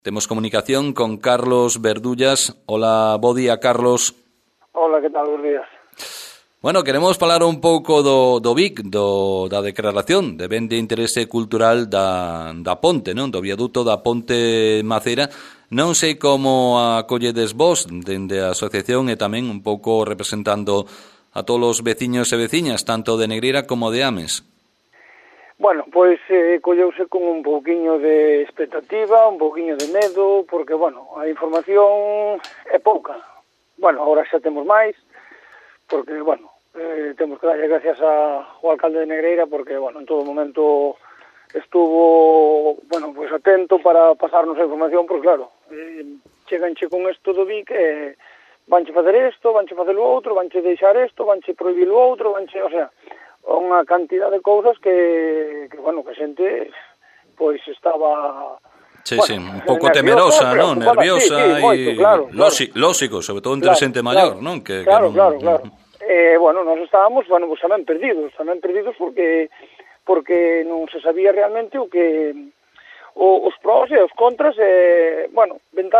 Temos comunicación con Carlos Verdullas. Hola, bo día, Carlos. Hola, que tal? Bos días. Bueno, queremos falar un pouco do BIC, da declaración de ben de interese cultural da ponte, non? Do viaduto da ponte Maceira. Non sei como acolledes vos dende a asociación e tamén un pouco representando a todos os veciños e veciñas, tanto de Negreira como de Ames. Bueno, pois colleuse con un pouquiño de expectativa, un pouquiño de medo, porque, bueno, a información é pouca. Bueno, agora xa temos máis, porque, bueno, temos que darlle gracias ao alcalde de Negreira, porque, bueno, en todo momento estuvo, bueno, pues atento para pasarnos a información, porque, claro, cheganche con isto do BIC, vanche facer isto, vanche facer o outro, vanche deixar isto, vanche prohibir o outro, vanche, o sea, unha cantidad de cousas que bueno, que a xente pois estaba sí, bueno, sí, un pouco temerosa, non? Nerviosa e claro. Lógico, sobre todo entre xente maior, non? Claro. Bueno, nós estábamos, bueno, pues tamén perdidos porque non se sabía realmente o que os pros e os contras, bueno,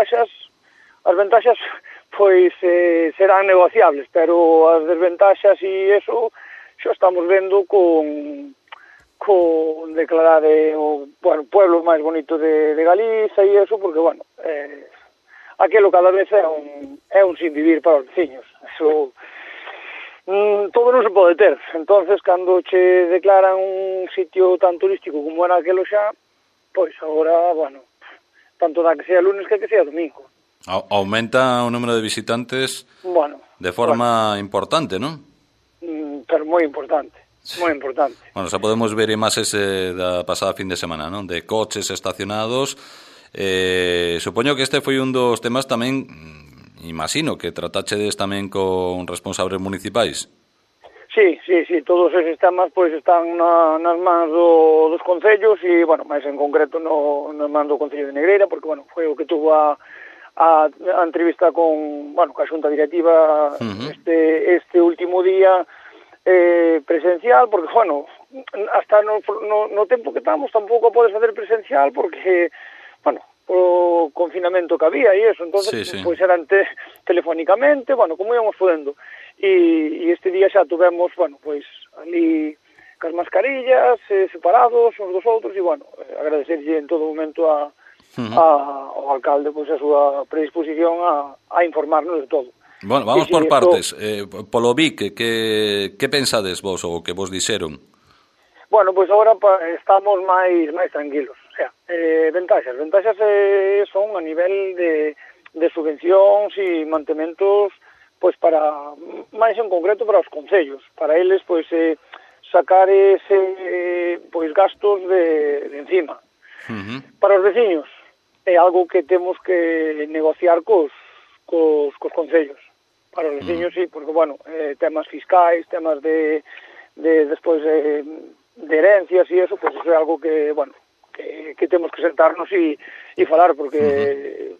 as ventaxas pois serán negociables, pero as desventaxas e eso xa estamos vendo con declarar o pueblo máis bonito de Galiza e eso, porque, bueno, aquilo cada vez é un sin vivir para os veciños. Eso todo non se pode ter. Entonces, cando che declaran un sitio tan turístico como era aquelo xa, pois agora, bueno, tanto da que sea lunes que sea domingo. Aumenta o número de visitantes, bueno, de forma importante, non? Pero moi importante, moi importante. Bueno, xa podemos ver imaxes da pasada fin de semana, non? De coches estacionados. Supoño que este foi un dos temas tamén, imagino, que tratachedes tamén con responsables municipais. Sí, todos eses temas pois están nas mans dos concellos e, bueno, máis en concreto nas mans do Concello de Negreira, porque, bueno, foi o que tuvo a entrevista con a xunta directiva este último día presencial, porque, bueno, hasta no tempo que estamos tampouco podes facer presencial porque, bueno, o confinamento que había e eso, entonces sí. Pois eran telefónicamente, bueno, como íamos podendo, e este día xa tuvemos, bueno, pois ali cas mascarillas separados uns dos outros e, bueno, agradecerlle en todo momento ao alcalde pois a súa predisposición a informarnos de todo. Bueno, vamos por partes. Polo BIC, que pensades vos ou que vos dixeron? Bueno, pois agora estamos máis tranquilos. O sea, ventaxas son a nivel de subvencións e mantementos, pois para, máis en concreto para os concellos, para eles pois sacar pois gastos de encima. Para os veciños é algo que temos que negociar cos concellos. Para os veciños, sí, porque, bueno, temas fiscais, temas de despois de herencias e eso, pues eso é algo que, bueno, que temos que sentarnos e falar, porque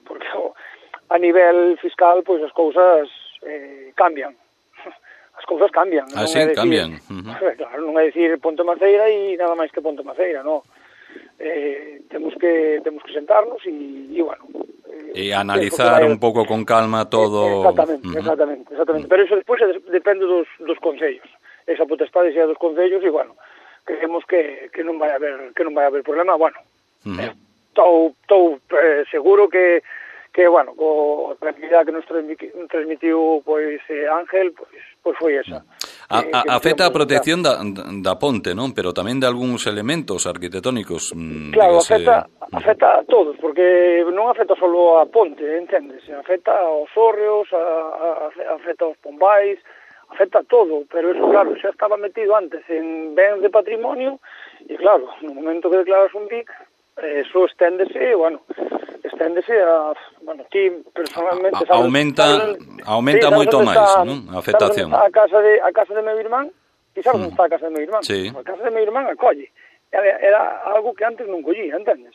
a nivel fiscal, pues as cousas cambian. As cousas cambian. Sí, cambian. Claro, non é dicir Ponte Maceira e nada máis que Ponte Maceira, non. Temos que sentarnos e bueno, e analizar un pouco con calma todo. Exactamente. Pero eso despois depende dos concellos. Esa potestade xa dos concellos e, bueno, creemos que non vai haber problema. Bueno, estou seguro que bueno, co tranquilidade que nos transmitiu pois Ángel, pois foi esa. Afecta a protección da ponte, non? Pero tamén de algúns elementos arquitectónicos. Claro, afecta a todos, porque non afecta só a ponte, entendes? Afecta aos hórreos, afecta aos pombais, afecta a todo, pero eso, claro, xa estaba metido antes en bens de patrimonio, e claro, no momento que declaras un BIC, eso esténdese a, bueno, ti personalmente sabes, aumenta moito máis, non? A afectación. A casa de meu irmán, ti sabes onde está a casa de meu irmán? Sí. A casa de meu irmán acolle. Era algo que antes non collía, entendes?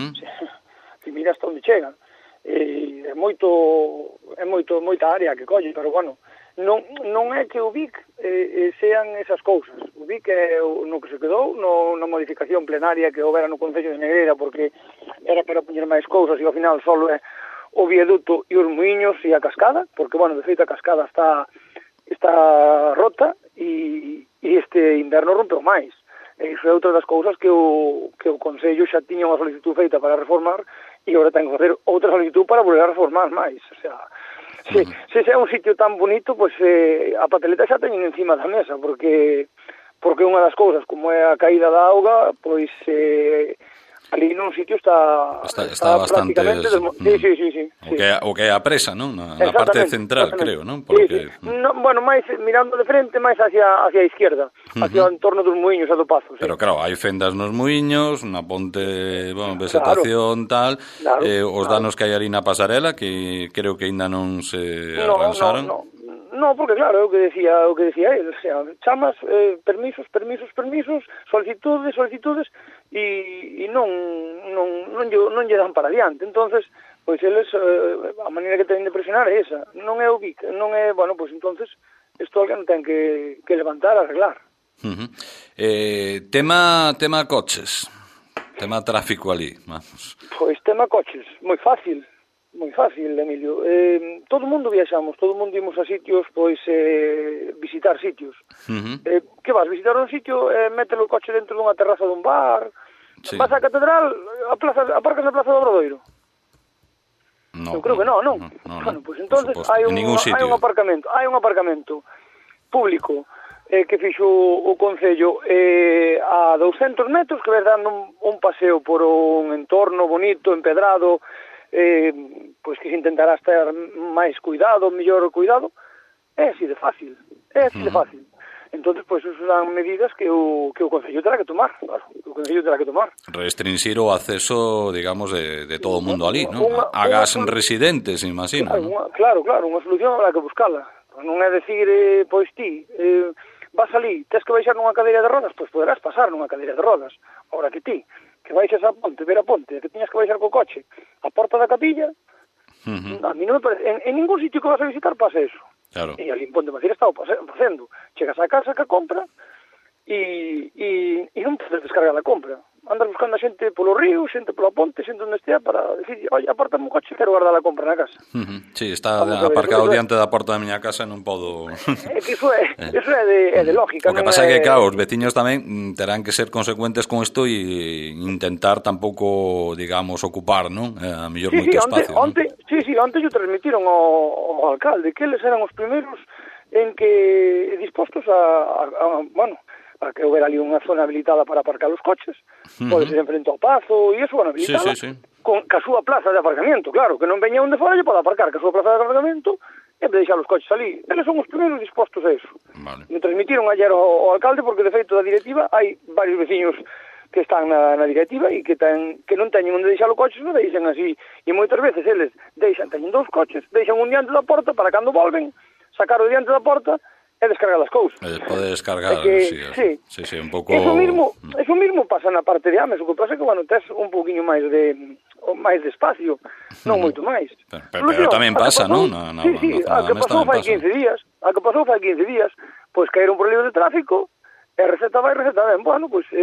Si miras onde chegan. É moita área que colle, pero, bueno, non é que o BIC sean esas cousas. O BIC é no que se quedou, na modificación plenaria que houbera no Concello de Negreira, porque era para poñer máis cousas e ao final só é o viaduto e os muiños e a cascada, porque, bueno, de feito a cascada está rota e este inverno rompeu máis. E iso é outra das cousas que o Concello xa tiña unha solicitud feita para reformar e agora ten que facer outra solicitud para volver a reformar máis. O sea, se é un sitio tan bonito, pois a papeleta xa teñen encima da mesa, porque unha das cousas, como é a caída da auga, pois ali nun sitio está bastante sí. O que é a presa, non? Na parte central, creo, non? Porque no, bueno, máis mirando de frente, máis hacia a izquierda, hacia o entorno dos muiños e do Pazo, sí. Pero claro, hai fendas nos muiños, na ponte, bueno, vegetación, claro, os danos que hai ali na pasarela, que creo que ainda non se arranxaron. No, porque claro, é o que decía ele, o sea, chamas, permisos, solicitudes e non lle dan para adiante. Entonces, pois eles a maneira que teñen de presionar é esa, non é o BIC, non é, bueno, pois entonces isto alguén ten que levantar, arreglar. Tema coches. Tema tráfico ali, vamos. Pois tema coches, moi fácil, Emilio. Todo o mundo viaxamos, todo o mundo imos a sitios, pois, visitar sitios. Que vas, visitar un sitio, mételo o coche dentro dunha terraza dun bar, vas á catedral, aparcas na Plaza do Obradoiro. No, eu creo que non. Bueno, pois entonces hai un aparcamento público que fixo o Concello a 200 metros, que ves dando un paseo por un entorno bonito, empedrado, pois que se intentará estar máis cuidado, mellor cuidado, é así de fácil. Entonces, pois, eso dan medidas que o Concello terá que tomar, claro, Restringir o acceso, digamos, de todo o mundo ali, non? Hagas residentes, imagino. Claro, unha solución habrá que buscala. Non é decir, pois ti, vas ali, tes que baixar nunha cadeira de rodas, pois poderás pasar nunha cadeira de rodas. Ahora que ti, que baixas a ponte, ver a ponte, que tiñas que baixar co coche a porta da capilla, a mí non me parece, en ningún sitio que vas a visitar pasa eso. Claro. E ali en Ponte Macir está facendo. Chegas a casa que compra e non podes descargar a compra. Andas buscando a xente polo río, xente pola ponte, xente onde estea para decir, oi, apártame un coche, quero guardar a compra na casa. Sí, está aparcado diante da porta da miña casa, non podo... É que iso é de lógica. O que pasa é que, claro, os veciños tamén terán que ser consecuentes con isto e intentar tampouco, digamos, ocupar, non? A mellor moito espacio. Onte yo transmitiron ao alcalde que eles eran os primeiros en que dispostos a que houbera ali unha zona habilitada para aparcar os coches, pode ser en frente ao Pazo, e iso, bueno, habilitada, ca súa plaza de aparcamiento, claro, que non veña onde fora, lle pode aparcar ca súa plaza de aparcamento, e de deixar os coches ali. Eles son os primeiros dispostos a eso. Vale. Me transmitiron ayer ao alcalde, porque de feito da directiva hai varios veciños que están na directiva e que non teñen onde deixar o coche, non deixan así, e moitas veces eles teñen 2 coches, deixan un diante da porta para cando volven, sacar o diante da porta e descargar as cousas. Pode descargar, sí, un pouco... Eso mismo pasa na parte de Ames, o que pasa é que, bueno, tes un pouquiño máis de espacio, non moito máis. Pero tamén pasa, non? Sí, a que pasou fai 15 días, pois caeron por lío de tráfico, e receta ben. Bueno, pois,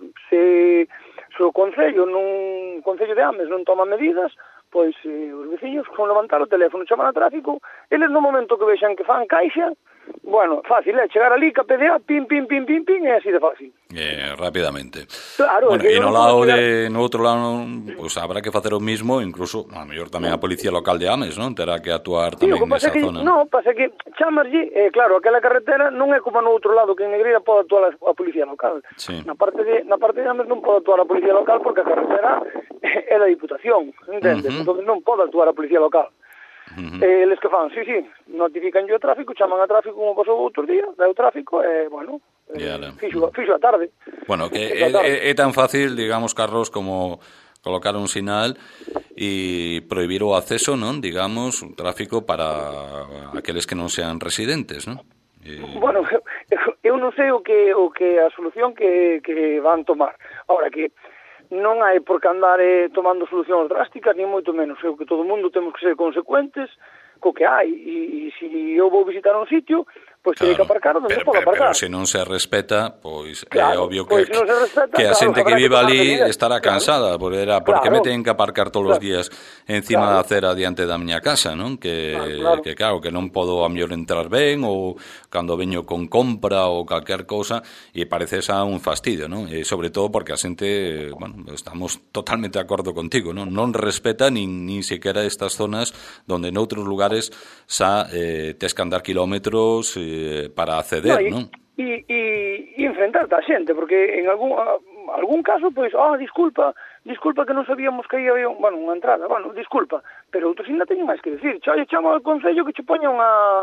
se o Concello de Ames non toma medidas, pois os veciños son levantar o teléfono, chaman a tráfico, eles no momento que vexan que fan caixa, bueno, fácil, chegar ali, que a PDA, pim, é así de fácil. Rápidamente. Claro. Bueno, e no outro lado, pues habrá que facer o mismo, incluso, a mellor tamén a Policía Local de Ames, non? Terá que actuar tamén nesa zona. Non, pasa que chamarlle, claro, aquela carretera non é como no outro lado, que en Negreira pode actuar a Policía Local. Sí. Na parte de Ames non pode actuar a Policía Local porque a carretera é da Diputación, entendes? Entón non pode actuar a Policía Local. Eles que fan, sí, notifican o tráfico, chaman a tráfico como pasou outro día, dá o tráfico, bueno, fixo a tarde. Bueno, que é tan fácil, digamos, Carlos, como colocar un sinal e prohibir o acceso, non? Digamos, un tráfico para aqueles que non sean residentes, non? Bueno, eu non sei o que a solución que van tomar. Ahora que non hai por que andar tomando solucións drásticas, ni moito menos. Eu que todo o mundo temos que ser consecuentes co que hai, e se eu vou visitar un sitio, pois terei que aparcar onde non podo aparcar. Pero se non se respeta, pois é Claro, obvio pois se non se respeta, que a xente que vive ali estará claro, cansada, porque me ten que aparcar todos os días encima da acera diante da miña casa, non? Que claro, que non podo a mellor entrar ben, ou cando veño con compra ou calquer cousa, e parece esa un fastidio, non? E sobre todo porque a xente, bueno, estamos totalmente de acordo contigo, non? Non respeta nin sequera estas zonas donde noutros lugares xa tes que andar kilómetros para acceder, non? E enfrentarte a xente, porque en algún caso, pois, disculpa que non sabíamos que aí había unha entrada, disculpa, pero outros ainda teñen máis que decir, chama ao Concello que che poña un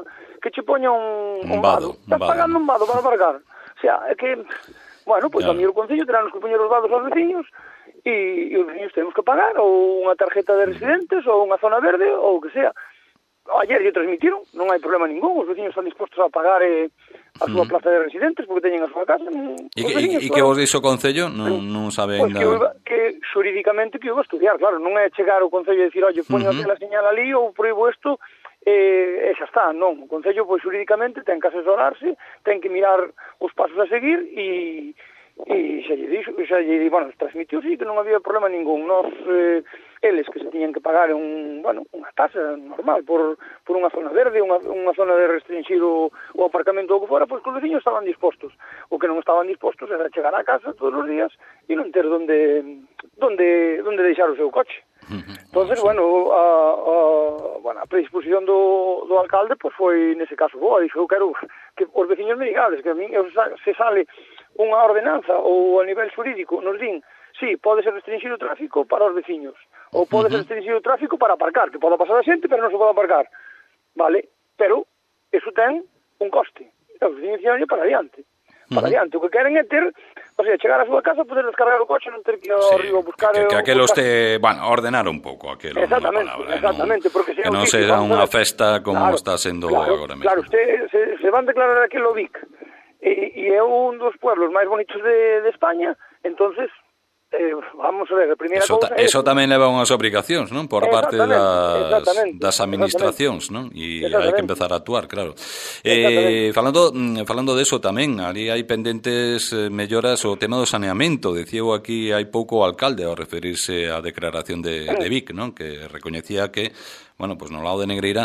vado, estás pagando un vado para aparcar, o sea, é que, pois a mí o Concello terán que poñer os vados aos veciños, e os veciños temos que pagar, ou unha tarjeta de residentes, ou unha zona verde, ou o que sea. Ayer lle transmitiron, non hai problema ningún, os veciños están dispostos a pagar a súa plaza de residentes porque teñen a súa casa. E que vos dixo o Concello? Non saben nada. Que xurídicamente que iba a estudiar, claro, non é chegar ao Concello e dicir, oye, poño aquela señal ali ou proíbo isto, e xa está, non. O Concello, pois, xurídicamente ten que asesorarse, ten que mirar os pasos a seguir e xa lle transmitiu, sí, que non había problema ningún. Eles que se tiñan que pagar unha tasa normal por unha zona verde, unha zona de restringido o aparcamento ou o que fora, pois que os veciños estaban dispostos. O que non estaban dispostos era chegar a casa todos os días e non ter onde deixar o seu coche. Entonces, a predisposición do alcalde pois foi nese caso boa. Dixo, eu quero que os veciños me digades que a mí se sale unha ordenanza ou a nivel xurídico nos din, sí, pode ser restringido o tráfico para os veciños, ou pode ser restringido o tráfico para aparcar, que pode pasar a xente, pero non se pode aparcar, vale? Pero eso ten un coste, e os veciños dicen para adiante, o que queren é ter, o sea, chegar á súa casa, poder descargar o coche, non ter que ir arriba a buscar... Que aquelo este, ordenar un pouco aquelo, exactamente, porque que non será unha festa como está sendo agora mesmo. Claro, se van declarar aquilo Vic, e é un dos pueblos máis bonitos de España, entonces vamos a ver, a primeira cousa eso tamén leva unhas obrigacións, non? Por parte das administracións, non? E hai que empezar a actuar, claro. Falando de eso tamén, ali hai pendentes melloras o tema do saneamento. Decíou aquí hai pouco o alcalde ao referirse á declaración de Vic, non? Que recoñecía que pues no lado de Negreira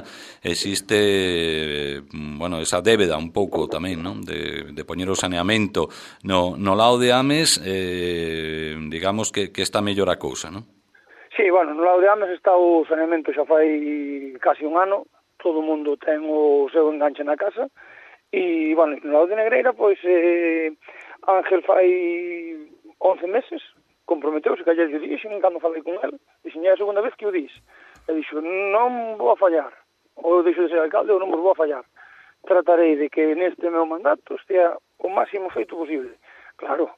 existe, esa débeda un pouco tamén, non? De poñer o saneamento. No lado de Ames, digamos que está mellor a cousa, non? Sí, no lado de Ames está o saneamento xa fai casi un ano, todo o mundo ten o seu enganche na casa, e, no lado de Negreira, pois, Ángel fai 11 meses, comprometeuse, que ayer lle dixen, cando falei con el, dixen, é a segunda vez que o dix. E dixo, non vou a fallar, ou deixo de ser alcalde, ou non vos vou a fallar. Tratarei de que neste meu mandato estea o máximo feito posible. Claro,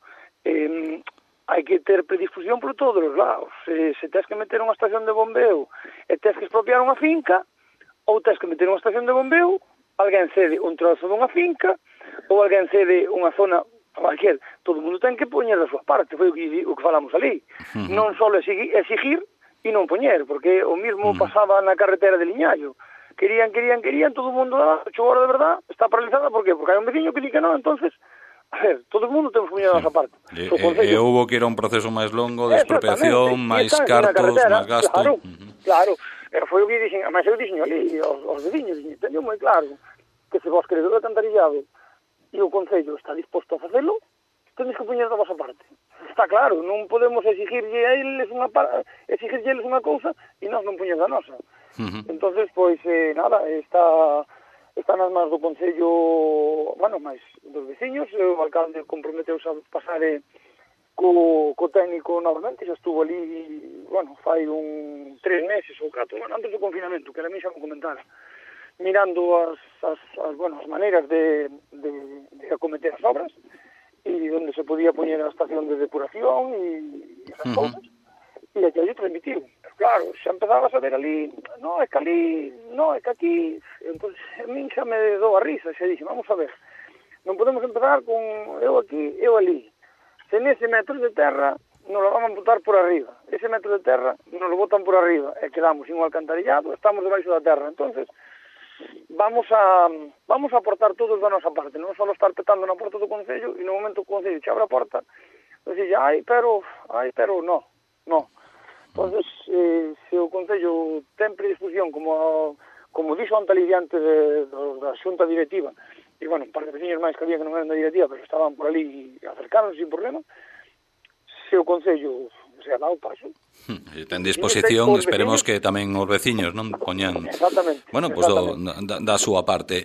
hai que ter predisposición por todos os lados. Se tens que meter unha estación de bombeo e tens que expropiar unha finca, ou tens que meter unha estación de bombeo, alguén cede un trozo dunha finca, ou alguén cede unha zona cualquier. Todo o mundo ten que poñer da súa parte, foi o que falamos ali. Non só exigir e non poñer, porque o mismo pasaba na carretera de Liñallo. Querían, todo o mundo, agora de verdad, está paralizada, por qué? Porque hai un veciño que di que non, entonces, a ver, todo o mundo temos poñer a nosa parte. E houbo que ir a un proceso máis longo de expropiación, máis cartos, máis gasto. Claro, foi o que dixen, máis eu dixen ali, os veciños, teño moi claro, que se vos queredes o alcantarillado e o Concello está disposto a facelo, tenéis que poñer da vosa parte. Está claro, non podemos exigirlle a eles unha cousa e nós non poñer da nosa. Entonces, pois, nada, está nas mans do Concello, máis dos veciños, o alcalde comprometeuse a pasar co técnico novamente, xa estuvo ali, fai 3 meses ou 4, antes do confinamento, que a mí xa me comentara, mirando as maneiras de acometer as obras, e onde se podía poñer a estación de depuración e esas cousas, e aquí lle transmitiron. Pero claro, xa empezaba a saber ali, é que aquí, entón, a min xa me dou a risa, xa dixen, vamos a ver, non podemos empezar con eu aquí, eu ali. Se nese metro de terra nos lo vamos a botar por arriba, ese metro de terra nos lo botan por arriba, e quedamos sin o alcantarillado, estamos debaixo da terra. Entonces, vamos a aportar todos da nosa parte, non só estar petando na porta do Concello e no momento que o Concello che abre a porta, decir, pero no. Entonces, se o Concello ten predisposición, como dixo ante ali diante da xunta directiva, e, bueno, un par de veciños máis que había que non eran da directiva, pero estaban por ali e acercaron sin problema, se o Concello se dá o paso. Ten disposición, esperemos que tamén os veciños non poñan... Exactamente. Bueno, pois da súa parte.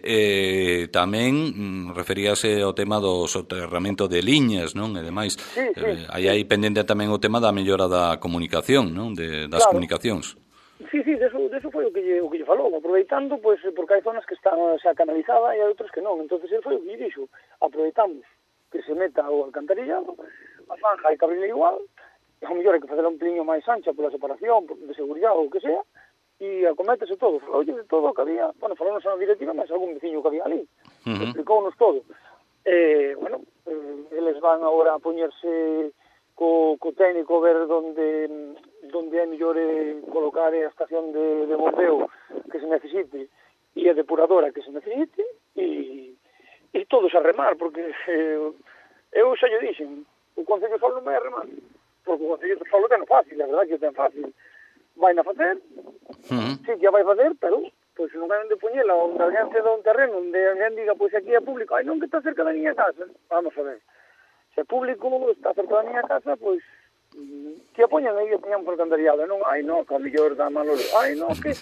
Tamén referíase ao tema do soterramento de liñas, non? E demais. Sí. Aí pendente tamén o tema da mellora da comunicación, non? Das comunicacións. Sí, deso foi o que lle falou, aproveitando, pois, porque hai zonas que están xa canalizadas e hai outras que non, entonces ele foi o que lle dixo, aproveitamos que se meta o alcantarillado, a zanja hai que abrirla igual, e ao mellor hai que fazer un pliño máis ancha pola separación, de seguridade ou o que sea, e acométese todo, falou de todo o que había, bueno, falou na directiva, mas algún veciño que había ali, explicounos todo. Bueno, eles van agora a poñerse co técnico ver donde é mellor colocar a estación de bombeo que se necesite e a depuradora que se necesite e todos a remar, porque eu xa lle dixen, o Concello solo non vai a remar, porque o Concello solo ten fácil, a verdade que ten fácil, vai na facer, sí que a vai facer, pero pois non vai onde poñela, onde alguén ceda un terreno, onde alguén diga, pois aquí é público, non que está cerca da miña casa, vamos a ver. Se é público, está cerca da miña casa, pois, que a poñan aí, a poñan por alcantarillado, non? Non, que a mellor dá malo, non, que...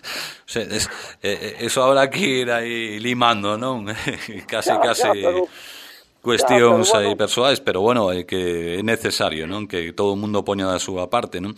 Eso habrá que ir aí limando, non? Casi pero, cuestións aí persoais, pero bueno, que é necesario, non? Que todo o mundo poña da súa parte, non?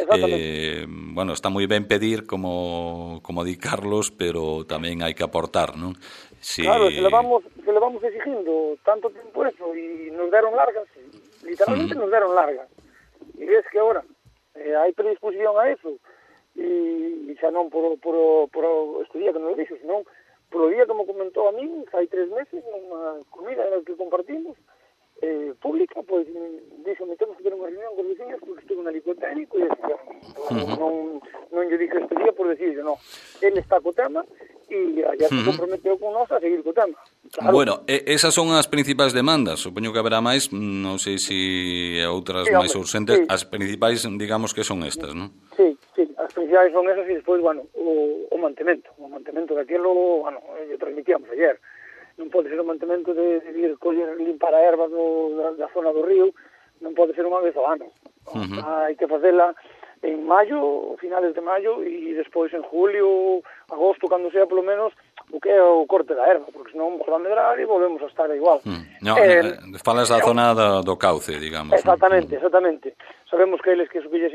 Bueno, está moi ben pedir, como di Carlos, pero tamén hai que aportar, non? Claro, se le vamos exigindo tanto tempo eso e nos deron largas, literalmente nos deron largas. E ves que agora hai predisposición a eso e xa non por este día que nos lo dixo, senón por o día que me comentou a mí, hai 3 meses, nunha comida que compartimos, pública, pois díxome, temos que ter unha reunión con os veciños porque estuve na licotécnico e non lle dije este día por decirle, non, ele está co tema e ya se comprometeu con nós a seguir co tema. Claro. Bueno, esas son as principais demandas, supoño que haberá máis, non sei se outras máis urgentes, as principais, digamos que son estas, non? Sí, as principais son esas e despois, bueno, o mantemento daquilo, bueno, lle transmitíamos ayer, non pode ser o mantemento de ir limpar a erva da zona do río, non pode ser unha vez ao ano, hai que facela en maio, finales de maio e despois en julio, agosto, cando sea polo menos o que é o corte da erva, porque senón vamos a medrar e volvemos a estar igual. Falas da zona do cauce, digamos. Exactamente. Sabemos que eles que lle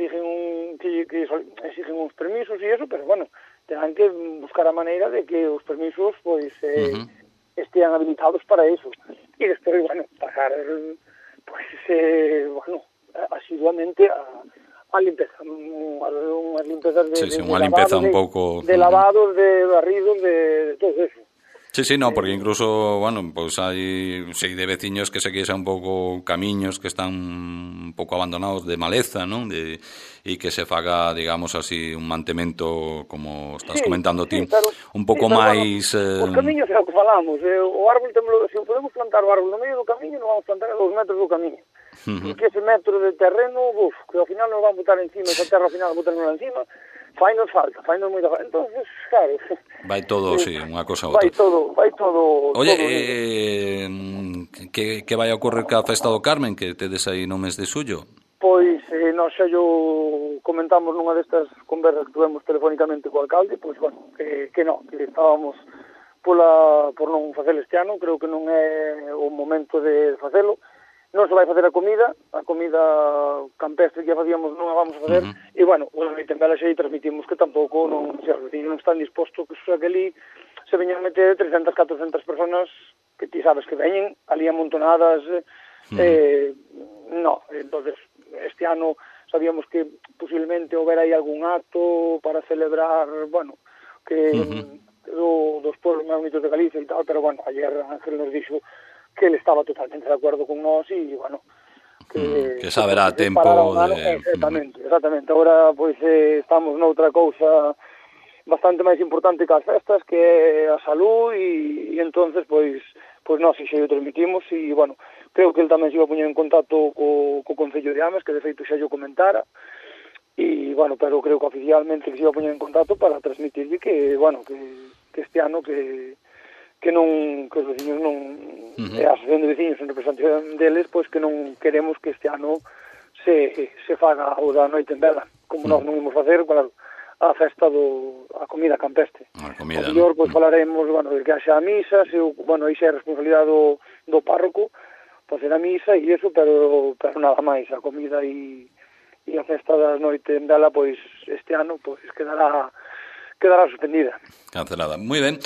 exigen uns permisos e eso, pero bueno, terán que buscar a maneira de que os permisos pois estean habilitados para eso. E despois, bueno, pasar asiduamente a limpeza, unha limpeza unha limpeza un pouco de lavados, de barridos, de todo eso. Sí, no, porque incluso, bueno, pues hai de veciños que se queixan un pouco camiños que están un pouco abandonados de maleza, non? E que se faga, digamos así, un mantemento, como estás comentando ti, un pouco máis... Os camiños é o que falamos, o árbol, se podemos plantar o árbol no medio do camiño, non vamos plantar a 2 metros do camiño. Porque ese metro de terreno, que ao final nos van botar encima, esa terra ao final botarnos encima, fainos moita falta. Entonces, claro... Vai todo, sí, unha cosa ou outra. Vai todo... Oye, que vai a ocorrer ca Festa do Carmen, que tedes aí no mes de xullo? Pois, nós xa yo comentamos nunha destas conversas que tuvemos telefónicamente co alcalde, pois, bueno, que estábamos por non facelo este ano, creo que non é o momento de facelo. Non se vai facer a comida campestre que facíamos non a vamos a facer, e, bueno, o noite en Vela xa transmitimos que tampouco non están dispostos que ali se veñan a meter 300, 400 personas que ti sabes que veñen ali amontonadas, entonces este ano sabíamos que posiblemente houbera aí algún acto para celebrar, bueno, que dos pueblos máis bonitos de Galicia e tal, pero, bueno, ayer Ángel nos dixo que ele estaba totalmente de acuerdo con nós e, bueno, que saberá tempo de... Exactamente. Agora, pois, estamos noutra cousa bastante máis importante que as festas, que é a salud, e entonces, pois nós xa o transmitimos, e, bueno, creo que el tamén se iba a poñer en contacto co Concello de Ames, que de feito xa yo comentara, e, bueno, pero creo que oficialmente se iba a poñer en contacto para transmitirlle que, bueno, que este ano que os veciños non, e a Asociación de Veciños en representación deles, pois que non queremos que este ano se faga o da noite en vela, como nós non imos facer, claro, a festa a comida campestre. A comida, o mellor, pois falaremos, bueno, de que haxa a misa, bueno, aí xa é responsabilidade do párroco facer a misa e iso, pero nada máis, a comida e a festa da noite en vela, pois este ano pois quedará suspendida. Cancelada. Moi ben.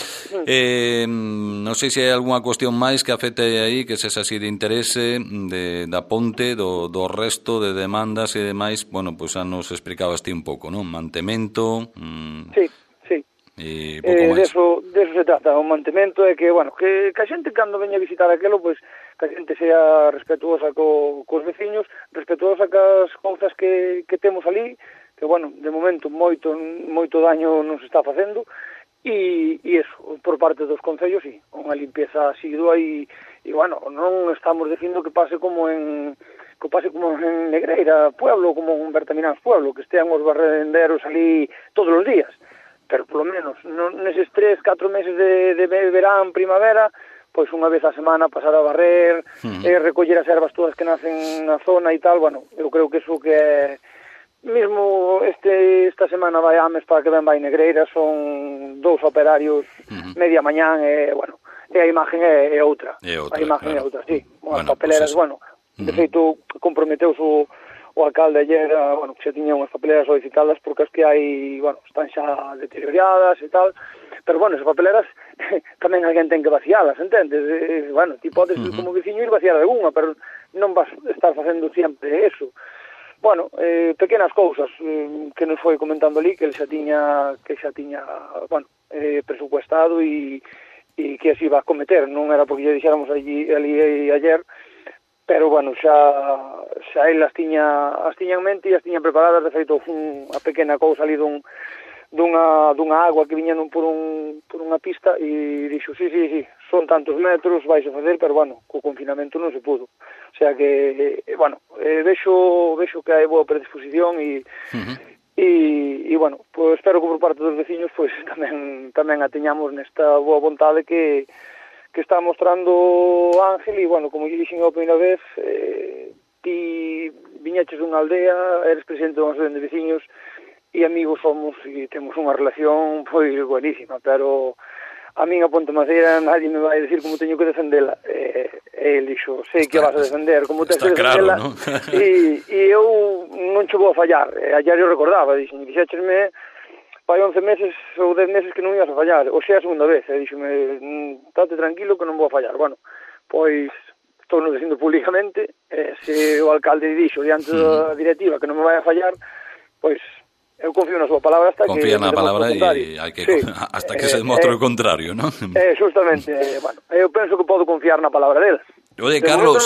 Non sei se hai algunha cuestión máis que afecte aí, que se así de interese da Ponte, do resto de demandas e demais. Bueno, pois xa nos explicabas ti un pouco, non? Mantemento... Sí. E pouco máis. De eso se trata, o mantemento é que, bueno, que a xente cando veña a visitar aquelo, pois que a xente sea respetuosa cos veciños, respetuosa cas cousas que temos ali, que, bueno, de momento moito daño non se está facendo, e eso, por parte dos concellos, sí, unha limpieza asidua e, bueno, non estamos dicindo que pase como en Negreira, pueblo, como en Bertamináns, pueblo, que estean os barrenderos ali todos os días, pero polo menos neses 3-4 meses de verán, primavera, pois unha vez a semana pasar a barrer, recoller as ervas todas que nacen na zona e tal. Bueno, eu creo que eso que é mesmo esta semana vai a Ames para que ben vai Negreira, son 2 operarios media mañán, e, bueno, e a imagen é outra. A imagen é outra, sí. As papeleras, pues bueno, de feito comprometeus o alcalde ayer, bueno, que xa tiña unhas papeleras solicitadas porque as que hai, bueno, están xa deterioradas e tal, pero, bueno, esas papeleras tamén alguén ten que vacialas, entendes? Bueno, ti podes como veciño ir vaciar algunha, pero non vas estar facendo sempre eso. Bueno, pequenas cousas que nos foi comentando ali, que xa tiña, bueno, presupuestado e que as iba a cometer, non era porque lle dixéramos ali ayer, pero, bueno, xa elas tiña en mente e as tiñan preparadas. De feito, unha pequena cousa ali dunha agua que viña por unha pista, e dixo, sí, son tantos metros, vais a facer, pero, bueno, co confinamento non se pudo. O sea que, bueno, vexo que hai boa predisposición e, bueno, pues espero que por parte dos veciños pues tamén a teñamos nesta boa vontade que está mostrando Ángel. E, bueno, como lle dixen a primeira vez, ti viñeches dunha aldea, eres presidente dunha asociación de veciños e amigos somos, e temos unha relación pois buenísima, pero a min a Ponte Maceira nadie me vai decir como teño que defendela. El dixo, sei que vas a defender, como tens que defendela, claro, ¿no? e eu non che vou a fallar. Ayer eu recordaba, dixéchesme fai 11 meses ou 10 meses que non ibas a fallar, ou sea a segunda vez, díxome, estate tranquilo que non vou a fallar. Bueno, pois estou non dicindo públicamente, se o alcalde dixo diante da directiva que non me vai a fallar, pois eu confío na súa palabra hasta confía na palabra e hai que hasta que se demostre o contrario, non? Justamente, bueno, eu penso que podo confiar na palabra del. Oye, Carlos,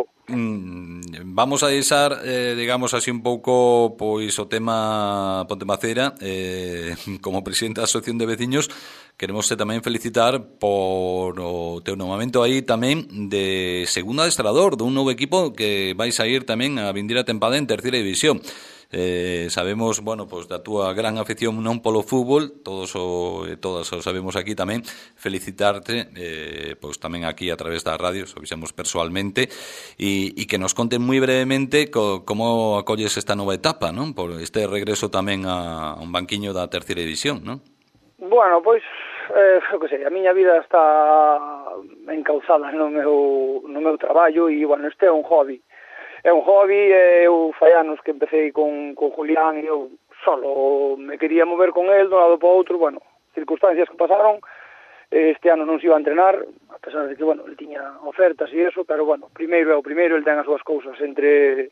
vamos a deixar, digamos así un pouco, pois o tema Ponte Maceira. Como presidente da Asociación de Veciños, queremos tamén felicitar por o teu nomamento aí tamén de segundo adestrador dun novo equipo que vais a ir tamén a vindeira tempada en terceira división. Sabemos, bueno, pues da túa gran afición non polo fútbol, todos e todas o sabemos aquí tamén, felicitarte, pues tamén aquí a través da radio, o fixemos persoalmente, e que nos conten moi brevemente como acolles esta nova etapa, non? Por este regreso tamén a un banquiño da terceira división, non? Bueno, pois, que sei, a miña vida está encauzada no meu traballo e, bueno, este é un hobby. É un hobby, eu fai anos que empecé con Julián e eu solo me quería mover con el de un lado para outro. Bueno, circunstancias que pasaron, este ano non se iba a entrenar, a pesar de que, bueno, ele tiña ofertas e eso, pero, bueno, primeiro é o primeiro, ele ten as súas cousas entre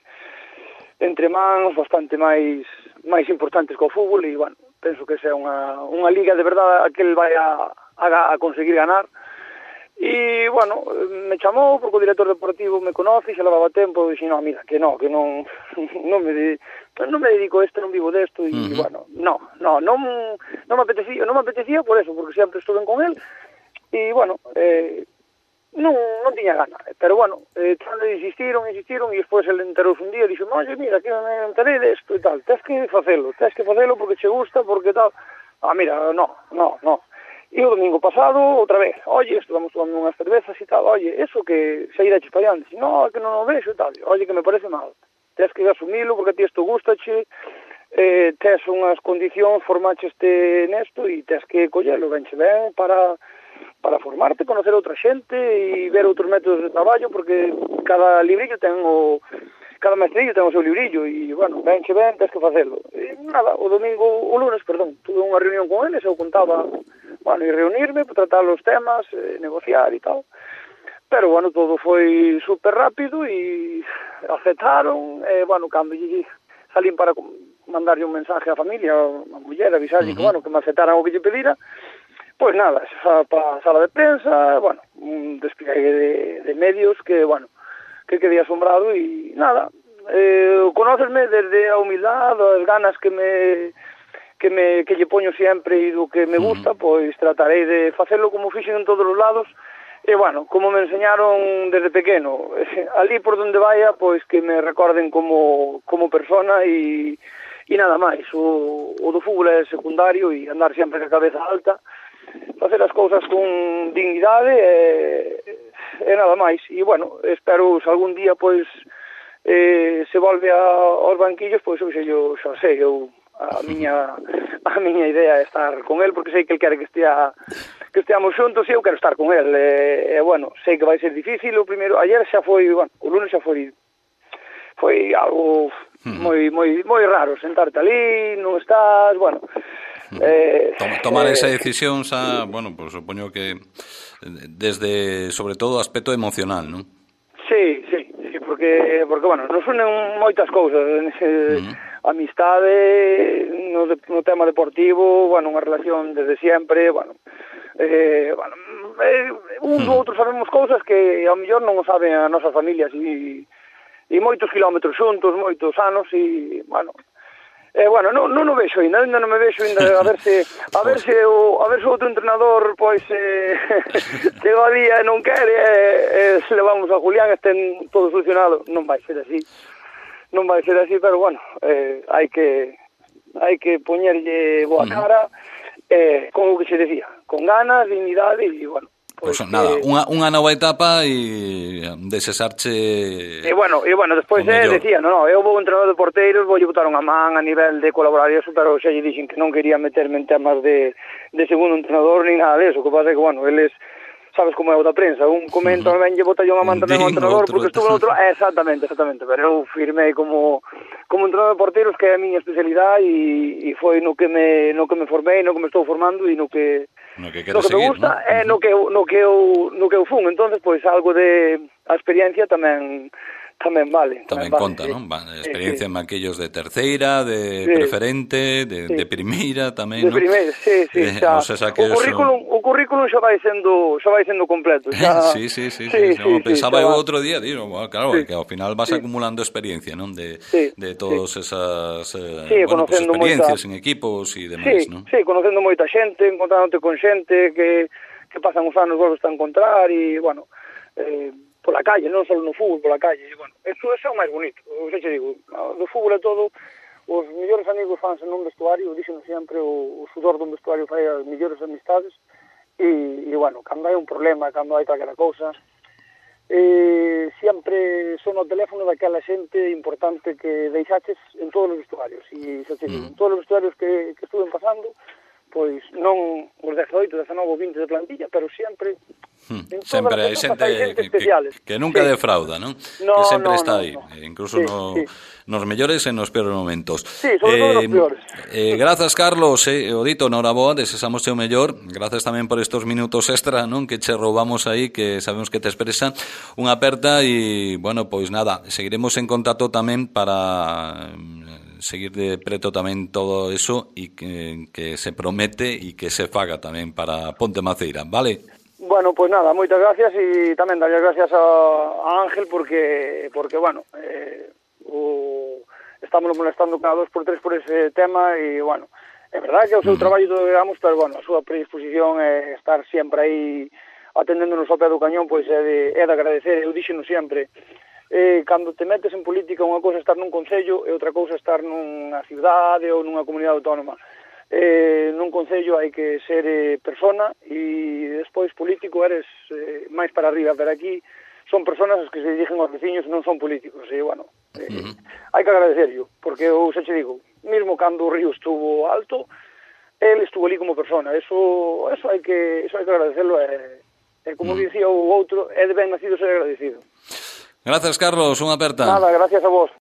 mans bastante máis importantes que o fútbol e, bueno, penso que esa é unha liga de verdade a que ele vai a conseguir ganar. E, bueno, me chamou porque o director deportivo me conoce, xa levaba tempo, e dixen, no, mira, que non me dedico a isto, non vivo desto, e, bueno, non me apetecía por eso, porque sempre estuve con él, e, bueno, non tiña gana, pero, bueno, insistiron, e despois ele enterouse un día, e dixo, oye, mira, que me enterei desto, e tal, tens que facelo porque che gusta, porque tal, mira, no. E o domingo pasado, outra vez, oye, estuvamos tomando unhas cervezas e tal, oye, eso que saírache para diante, no, que non o vexo e tal, oye, que me parece mal, tens que asumilo porque a ti isto gustache, tes unhas condicións, formaxeste nesto e tes que collelo, venche ben para formarte, conocer outra xente e ver outros métodos de traballo, porque cada librillo cada mestrillo ten o seu librillo e, bueno, venche ben, tens que facelo. E nada, o lunes, tuve unha reunión con eles, eu contaba, bueno, e reunirme para tratar os temas, negociar e tal. Pero, bueno, todo foi super rápido e aceptaron, bueno, cando salín para mandarlle un mensaje á familia, a muller, avisarlle que, bueno, que me aceptaran o que lle pedira, pois nada, para a sala de prensa, bueno, un despliegue de medios que, bueno, que quedé asombrado e nada, conócesme desde a humildade, as ganas que lle poño sempre e do que me gusta, pois tratarei de facelo como fixen en todos os lados, e bueno, como me enseñaron desde pequeno, ali por donde vaya, pois que me recorden como persona e nada máis, o do fútbol é secundario e andar sempre ca cabeza alta, facer as cousas con dignidade e nada máis. E, bueno, espero se algún día, pois, se volve aos banquillos, pois, xa sei, a miña idea é estar con el, porque sei que el quere que esteamos xuntos e eu quero estar con el. E, bueno, sei que vai ser difícil o primeiro. Ayer xa foi, bueno, o lunes xa foi algo moi raro, sentarte ali, non estás, bueno... Tomar esa decisión xa, bueno, pues supoño que desde, sobre todo, o aspecto emocional, non? Sí, porque bueno, nos unen moitas cousas, amistade, no tema deportivo, bueno, unha relación desde sempre, bueno, uns ou outros sabemos cousas que ao mellor non o saben as nosas familias e moitos kilómetros xuntos, moitos anos e, bueno, bueno, non o vexo ainda non me vexo ainda, a ver se o outro entrenador pois chega o día e non quere se levamos a Julián, estén todo solucionado. Non vai ser así, pero bueno, hai que poñerlle boa cara, como que se decía, con ganas, dignidade e, bueno, pois nada, unha nova etapa e desesarche... E bueno, despois decía, eu vou entrenador de porteiros, voulle botar unha man a nivel de colaborar eso, pero xa lle dixen que non quería meterme en temas de segundo entrenador ni nada de eso, que pasa é que, bueno, eles, sabes como é o da prensa, un comenta, ben lle bota unha man tamén ao entrenador, porque estuvo no outro... Exactamente, pero eu firmei como entrenador de porteiros, que é a miña especialidade e foi no que me formei, no que me estou formando e no que me gusta, no que eu fun. Entonces, pois algo de a experiencia tamén vale. Tamén conta, non? Experiencia en aquellos de terceira, de preferente, de primeira tamén, non? De primeira, sí, xa. O currículum xa vai sendo completo. Sí, pensaba eu outro día, claro, que ao final vas acumulando experiencia, non? De todas esas experiencias en equipos e demais, non? Sí, conocendo moita xente, encontrándote con xente que pasan os anos, volves a encontrar e, bueno, pola calle, non só no fútbol, pola calle, e, bueno, eso é o máis bonito, xa te digo, do fútbol é todo, os mellores amigos fanse nun vestuario, dixen sempre, o sudor dun vestuario fai as mellores amistades, e, bueno, cando hai un problema, cando hai calquera cousa, sempre son o teléfono daquela xente importante que deixaches en todos os vestuarios, e xa te digo, en todos os vestuarios que estuven pasando, pois non os 18, 19 ou 20 de plantilla, pero sempre sempre hai xente que nunca defrauda, non? Que sempre está aí, incluso nos mellores e nos peores momentos. Sí, sobre todo nos peores. Grazas, Carlos, o dito, noraboa, desexamos o mellor. Grazas tamén por estos minutos extra, non? Que che roubamos aí, que sabemos que te expresa unha aperta e, bueno, pois nada, seguiremos en contacto tamén para seguir de preto tamén todo eso e que se promete e que se faga tamén para Ponte Maceira, vale? Bueno, pois nada, moitas gracias e tamén darlle gracias a Ángel porque bueno, estamos molestando cada 2 por 3 por ese tema e, bueno, é verdade que é o seu traballo, digamos, pero, bueno, a súa predisposición é estar sempre aí atendéndonos ao pé do cañón, pois é de agradecer. Eu dixeno sempre, cando te metes en política, unha cousa é estar nun concello e outra cousa é estar nunha cidade ou nunha comunidade autónoma. Nun concello hai que ser persona e despois político eres máis para arriba, pero aquí son personas as que se dirigen aos veciños, non son políticos, e, bueno, hai que agradecerlo, porque eu xa che digo, mesmo cando o río estuvo alto, ele estuvo ali como persona, eso hai que agradecerlo, e como dicía o outro, é de ben nacido ser agradecido. Grazas, Carlos, unha aperta. Nada, gracias a vos.